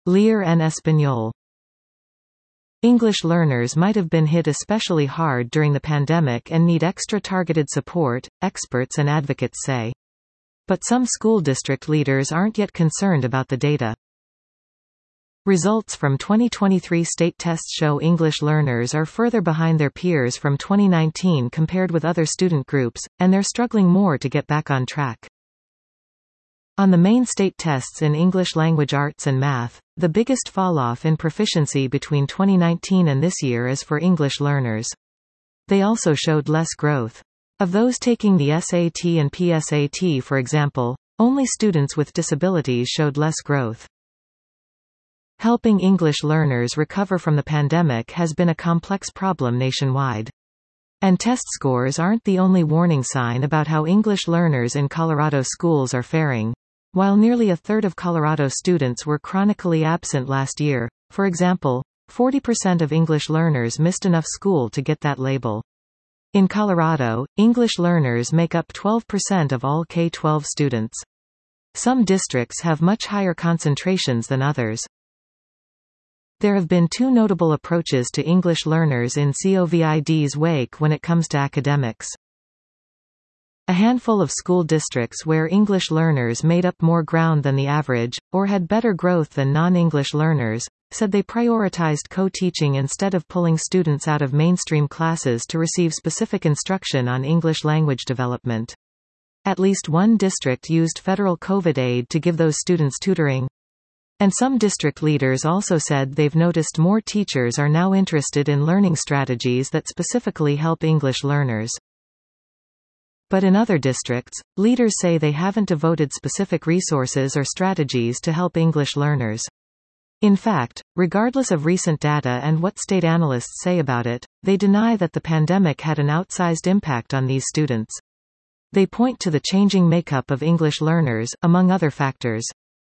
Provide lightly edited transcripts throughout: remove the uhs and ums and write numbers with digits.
Leer en Español. English learners might have been hit especially hard during the pandemic and need extra targeted support, experts and advocates say. But some school district leaders aren't yet concerned about the data. Results from 2023 state tests show English learners are further behind their peers from 2019 compared with other student groups, and they're struggling more to get back on track. On the main state tests in English language arts and math, the biggest falloff in proficiency between 2019 and this year is for English learners. They also showed less growth. Of those taking the SAT and PSAT, for example, only students with disabilities showed less growth. Helping English learners recover from the pandemic has been a complex problem nationwide. And test scores aren't the only warning sign about how English learners in Colorado schools are faring. While nearly a third of Colorado students were chronically absent last year, for example, 40% of English learners missed enough school to get that label. In Colorado, English learners make up 12% of all K-12 students. Some districts have much higher concentrations than others. There have been two notable approaches to English learners in COVID's wake when it comes to academics. A handful of school districts where English learners made up more ground than the average, or had better growth than non-English learners, said they prioritized co-teaching instead of pulling students out of mainstream classes to receive specific instruction on English language development. At least one district used federal COVID aid to give those students tutoring. And some district leaders also said they've noticed more teachers are now interested in learning strategies that specifically help English learners. But in other districts, leaders say they haven't devoted specific resources or strategies to help English learners. In fact, regardless of recent data and what state analysts say about it, they deny that the pandemic had an outsized impact on these students. They point to the changing makeup of English learners, among other factors.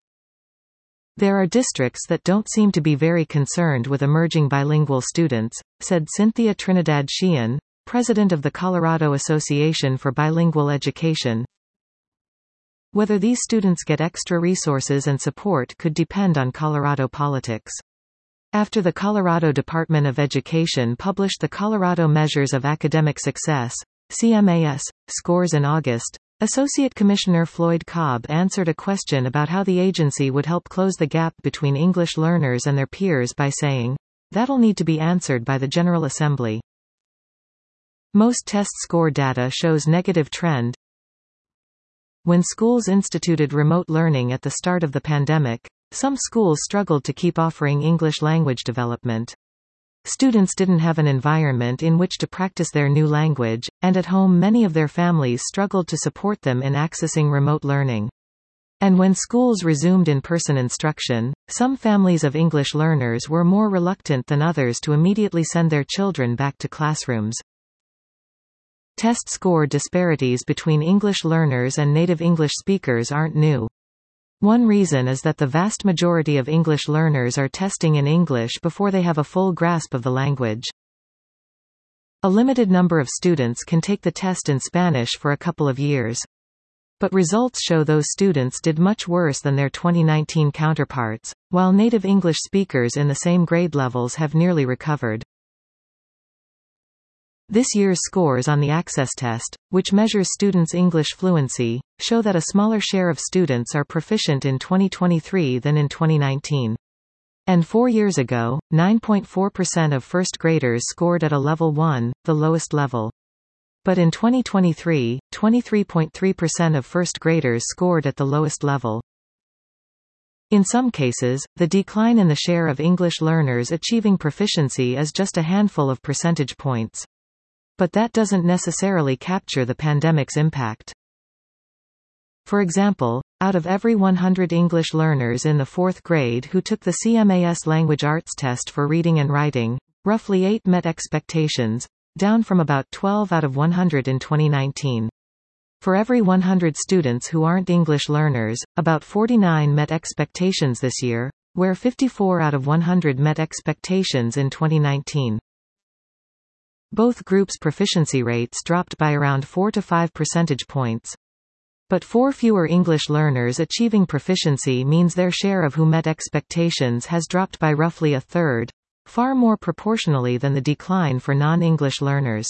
There are districts that don't seem to be very concerned with emerging bilingual students, said Cynthia Trinidad Sheehan, president of the Colorado Association for Bilingual Education. Whether these students get extra resources and support could depend on Colorado politics. After the Colorado Department of Education published the Colorado Measures of Academic Success, CMAS, scores in August, Associate Commissioner Floyd Cobb answered a question about how the agency would help close the gap between English learners and their peers by saying, "That'll need to be answered by the General Assembly." Most test score data shows negative trend. When schools instituted remote learning at the start of the pandemic, some schools struggled to keep offering English language development. Students didn't have an environment in which to practice their new language, and at home many of their families struggled to support them in accessing remote learning. And when schools resumed in-person instruction, some families of English learners were more reluctant than others to immediately send their children back to classrooms. Test score disparities between English learners and native English speakers aren't new. One reason is that the vast majority of English learners are testing in English before they have a full grasp of the language. A limited number of students can take the test in Spanish for a couple of years. But results show those students did much worse than their 2019 counterparts, while native English speakers in the same grade levels have nearly recovered. This year's scores on the Access Test, which measures students' English fluency, show that a smaller share of students are proficient in 2023 than in 2019. And 4 years ago, 9.4% of first graders scored at a level 1, the lowest level. But in 2023, 23.3% of first graders scored at the lowest level. In some cases, the decline in the share of English learners achieving proficiency is just a handful of percentage points. But that doesn't necessarily capture the pandemic's impact. For example, out of every 100 English learners in the 4th grade who took the CMAS Language Arts test for reading and writing, roughly 8 met expectations, down from about 12 out of 100 in 2019. For every 100 students who aren't English learners, about 49 met expectations this year, where 54 out of 100 met expectations in 2019. Both groups' proficiency rates dropped by around 4 to 5 percentage points. But 4 fewer English learners achieving proficiency means their share of who met expectations has dropped by roughly a third, far more proportionally than the decline for non-English learners.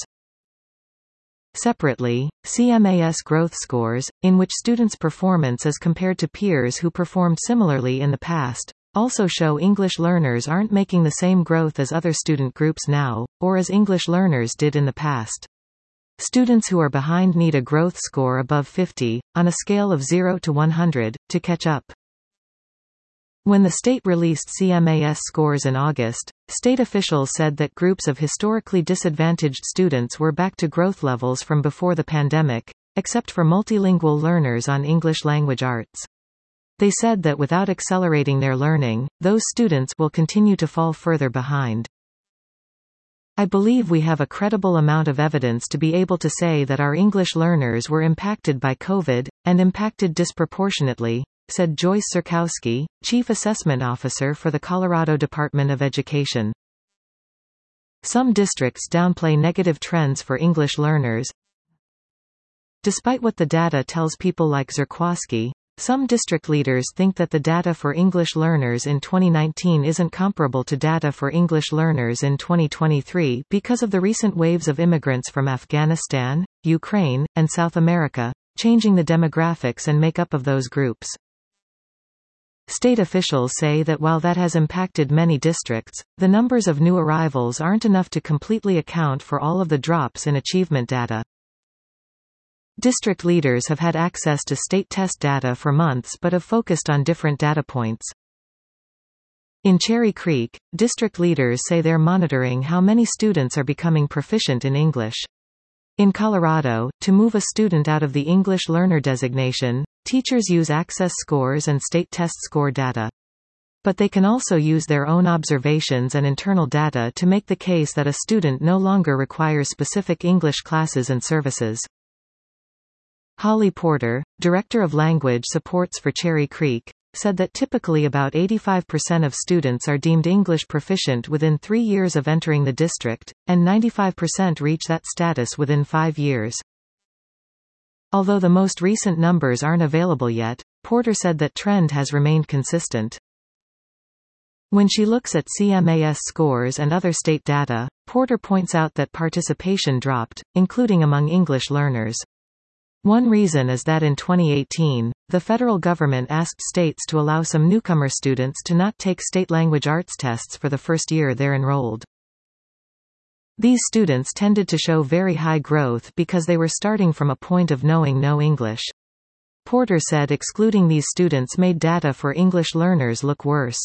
Separately, CMAS growth scores, in which students' performance is compared to peers who performed similarly in the past, also show English learners aren't making the same growth as other student groups now, or as English learners did in the past. Students who are behind need a growth score above 50, on a scale of 0 to 100, to catch up. When the state released CMAS scores in August, state officials said that groups of historically disadvantaged students were back to growth levels from before the pandemic, except for multilingual learners on English language arts. They said that without accelerating their learning, those students will continue to fall further behind. I believe we have a credible amount of evidence to be able to say that our English learners were impacted by COVID, and impacted disproportionately, said Joyce Zurkowski, Chief Assessment Officer for the Colorado Department of Education. Some districts downplay negative trends for English learners. Despite what the data tells people like Zurkowski, some district leaders think that the data for English learners in 2019 isn't comparable to data for English learners in 2023 because of the recent waves of immigrants from Afghanistan, Ukraine, and South America, changing the demographics and makeup of those groups. State officials say that while that has impacted many districts, the numbers of new arrivals aren't enough to completely account for all of the drops in achievement data. District leaders have had access to state test data for months but have focused on different data points. In Cherry Creek, district leaders say they're monitoring how many students are becoming proficient in English. In Colorado, to move a student out of the English learner designation, teachers use access scores and state test score data. But they can also use their own observations and internal data to make the case that a student no longer requires specific English classes and services. Holly Porter, Director of Language Supports for Cherry Creek, said that typically about 85% of students are deemed English proficient within 3 years of entering the district, and 95% reach that status within 5 years. Although the most recent numbers aren't available yet, Porter said that trend has remained consistent. When she looks at CMAS scores and other state data, Porter points out that participation dropped, including among English learners. One reason is that in 2018, the federal government asked states to allow some newcomer students to not take state language arts tests for the first year they're enrolled. These students tended to show very high growth because they were starting from a point of knowing no English. Porter said excluding these students made data for English learners look worse.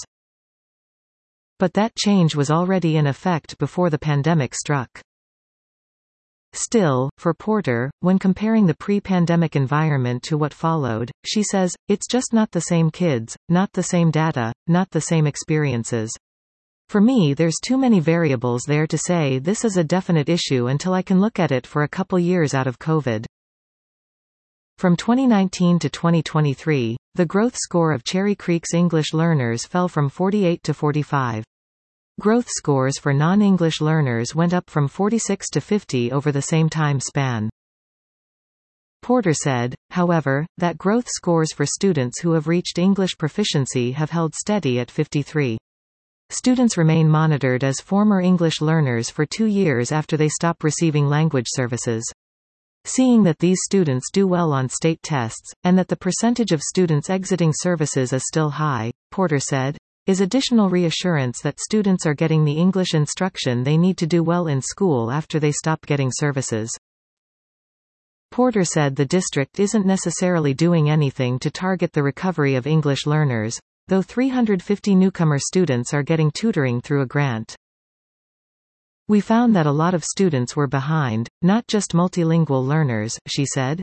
But that change was already in effect before the pandemic struck. Still, for Porter, when comparing the pre-pandemic environment to what followed, she says, it's just not the same kids, not the same data, not the same experiences. For me, there's too many variables there to say this is a definite issue until I can look at it for a couple years out of COVID. From 2019 to 2023, the growth score of Cherry Creek's English learners fell from 48 to 45. Growth scores for non-English learners went up from 46 to 50 over the same time span. Porter said, however, that growth scores for students who have reached English proficiency have held steady at 53. Students remain monitored as former English learners for 2 years after they stop receiving language services. Seeing that these students do well on state tests, and that the percentage of students exiting services is still high, Porter said, is additional reassurance that students are getting the English instruction they need to do well in school after they stop getting services. Porter said the district isn't necessarily doing anything to target the recovery of English learners, though 350 newcomer students are getting tutoring through a grant. We found that a lot of students were behind, not just multilingual learners, she said.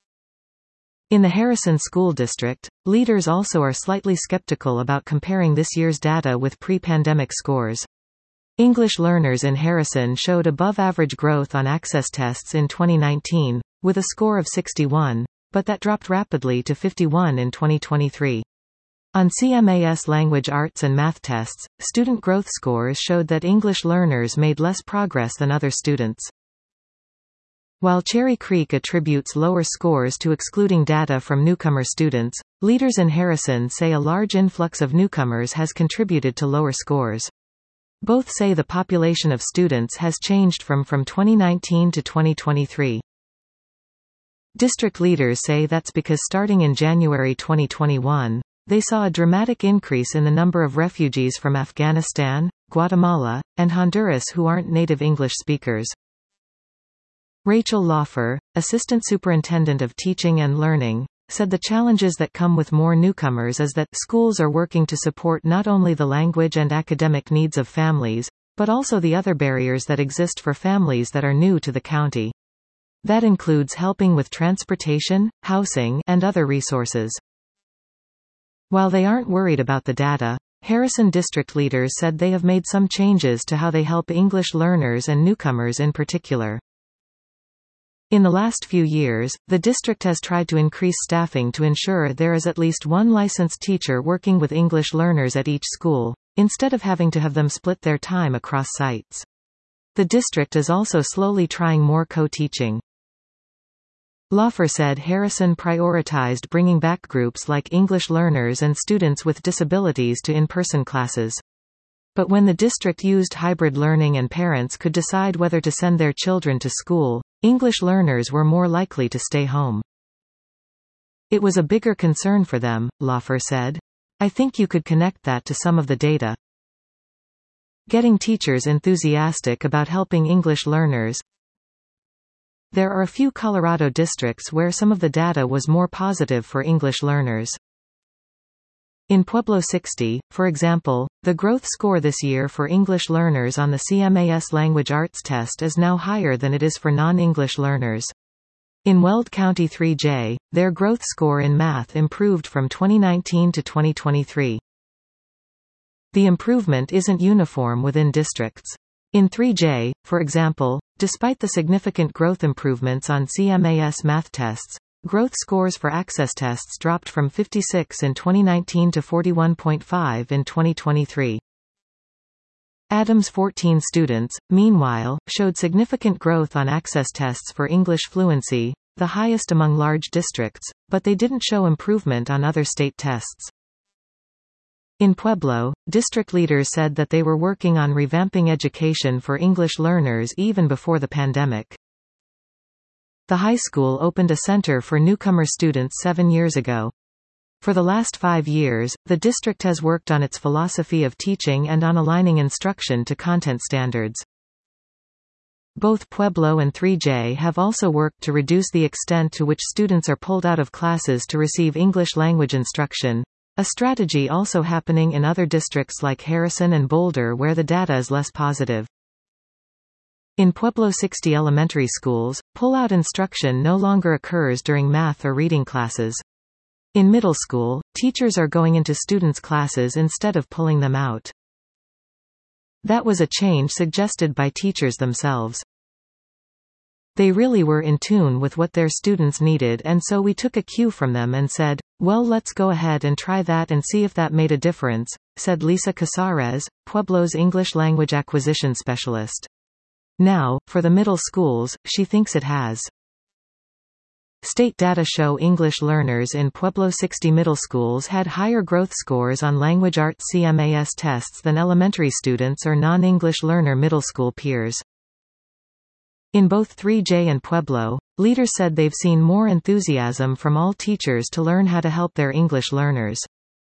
In the Harrison School District, leaders also are slightly skeptical about comparing this year's data with pre-pandemic scores. English learners in Harrison showed above-average growth on access tests in 2019, with a score of 61, but that dropped rapidly to 51 in 2023. On CMAS language arts and math tests, student growth scores showed that English learners made less progress than other students. While Cherry Creek attributes lower scores to excluding data from newcomer students, leaders in Harrison say a large influx of newcomers has contributed to lower scores. Both say the population of students has changed from 2019 to 2023. District leaders say that's because starting in January 2021, they saw a dramatic increase in the number of refugees from Afghanistan, Guatemala, and Honduras who aren't native English speakers. Rachel Laufer, Assistant Superintendent of Teaching and Learning, said the challenges that come with more newcomers is that schools are working to support not only the language and academic needs of families, but also the other barriers that exist for families that are new to the county. That includes helping with transportation, housing, and other resources. While they aren't worried about the data, Harrison district leaders said they have made some changes to how they help English learners and newcomers in particular. In the last few years, the district has tried to increase staffing to ensure there is at least one licensed teacher working with English learners at each school, instead of having to have them split their time across sites. The district is also slowly trying more co-teaching. Laufer said Harrison prioritized bringing back groups like English learners and students with disabilities to in-person classes. But when the district used hybrid learning and parents could decide whether to send their children to school, English learners were more likely to stay home. It was a bigger concern for them, Laufer said. I think you could connect that to some of the data. Getting teachers enthusiastic about helping English learners. There are a few Colorado districts where some of the data was more positive for English learners. In Pueblo 60, for example, the growth score this year for English learners on the CMAS Language Arts test is now higher than it is for non-English learners. In Weld County 3J, their growth score in math improved from 2019 to 2023. The improvement isn't uniform within districts. In 3J, for example, despite the significant growth improvements on CMAS math tests, growth scores for access tests dropped from 56 in 2019 to 41.5 in 2023. Adams' 14 students, meanwhile, showed significant growth on access tests for English fluency, the highest among large districts, but they didn't show improvement on other state tests. In Pueblo, district leaders said that they were working on revamping education for English learners even before the pandemic. The high school opened a center for newcomer students 7 years ago. For the last 5 years, the district has worked on its philosophy of teaching and on aligning instruction to content standards. Both Pueblo and 3J have also worked to reduce the extent to which students are pulled out of classes to receive English language instruction, a strategy also happening in other districts like Harrison and Boulder where the data is less positive. In Pueblo 60 elementary schools, pull-out instruction no longer occurs during math or reading classes. In middle school, teachers are going into students' classes instead of pulling them out. That was a change suggested by teachers themselves. They really were in tune with what their students needed, and so we took a cue from them and said, well, let's go ahead and try that and see if that made a difference, said Lisa Casares, Pueblo's English language acquisition specialist. Now, for the middle schools, she thinks it has. State data show English learners in Pueblo 60 middle schools had higher growth scores on language arts CMAS tests than elementary students or non-English learner middle school peers. In both 3J and Pueblo, leaders said they've seen more enthusiasm from all teachers to learn how to help their English learners.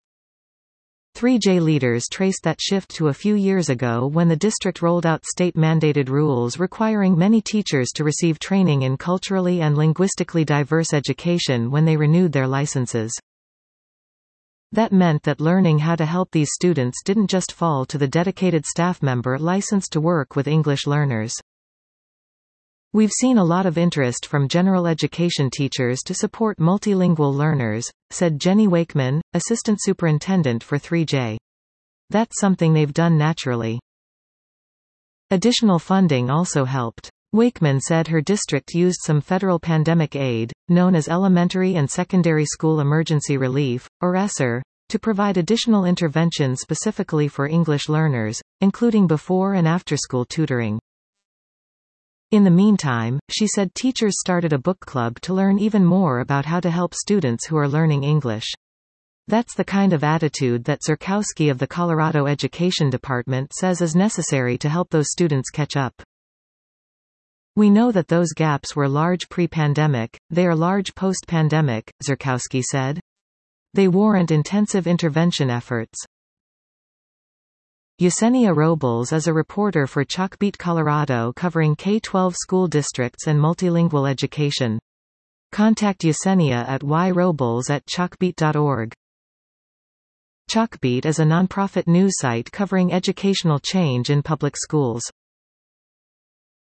3J leaders traced that shift to a few years ago when the district rolled out state-mandated rules requiring many teachers to receive training in culturally and linguistically diverse education when they renewed their licenses. That meant that learning how to help these students didn't just fall to the dedicated staff member licensed to work with English learners. We've seen a lot of interest from general education teachers to support multilingual learners, said Jenny Wakeman, assistant superintendent for 3J. That's something they've done naturally. Additional funding also helped. Wakeman said her district used some federal pandemic aid, known as Elementary and Secondary School Emergency Relief, or ESSER, to provide additional interventions specifically for English learners, including before and after school tutoring. In the meantime, she said teachers started a book club to learn even more about how to help students who are learning English. That's the kind of attitude that Zurkowski of the Colorado Education Department says is necessary to help those students catch up. We know that those gaps were large pre-pandemic, they are large post-pandemic, Zurkowski said. They warrant intensive intervention efforts. Yesenia Robles is a reporter for Chalkbeat Colorado covering K-12 school districts and multilingual education. Contact Yesenia at yrobles@chalkbeat.org. Chalkbeat is a nonprofit news site covering educational change in public schools.